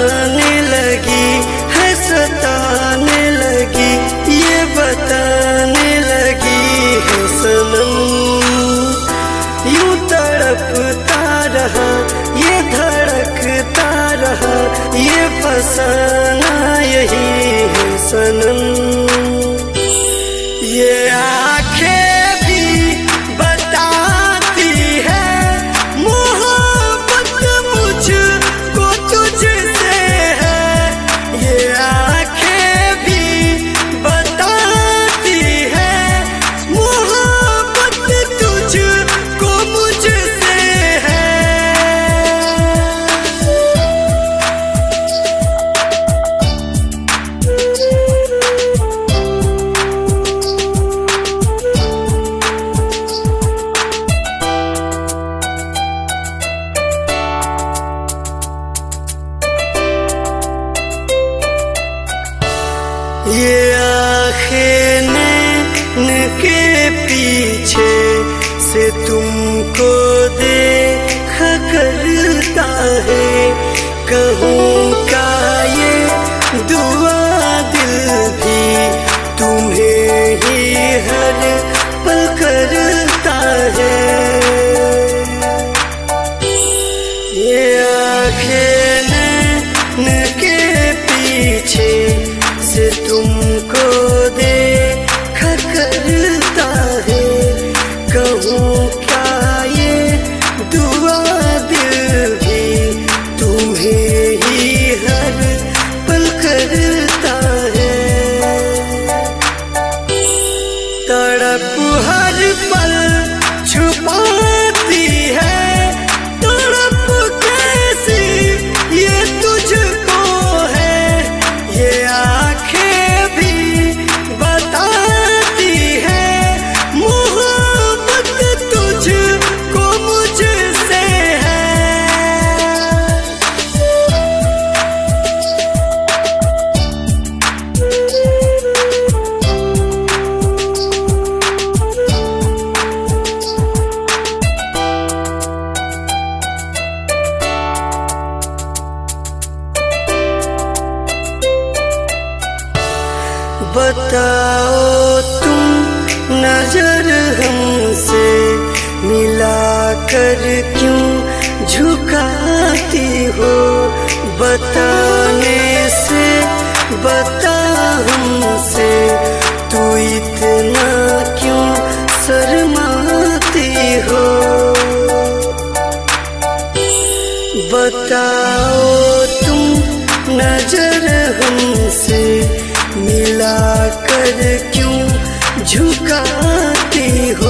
सताने लगी है, सताने लगी, ये बताने लगी है सनम। यूं तड़पता रहा, ये धड़कता रहा, ये फसाना यही है सनम। ये आँखें भी बताती है मोहब्बत मुझको तुझसे है। ये आँखें भी बताती है मोहब्बत तुझको मुझसे है। ये आँखें नैन के पीछे से तुमको देखा करता है। कहूँ का ये दुआ दिल भी तुम्हें ही हर पल करता है। ये आँखें नैन के पीछे से तुमको देखा करता है। कहूँ क्या ये दुआ दिल भी तुम्हें ही हर पल करता है। तड़प हर पल छुपाती है, तड़प कैसी ये तुझको है। ये आँखें भी बताती है मोहब्बत तुझको मुझसे है। बताओ तुम नजर हमसे मिलाकर क्यों झुकाती हो। बताने से बता हमसे तू इतना क्यों शर्माती हो। बताओ तुम नजर हमसे मिलाकर क्यों झुकाती हो।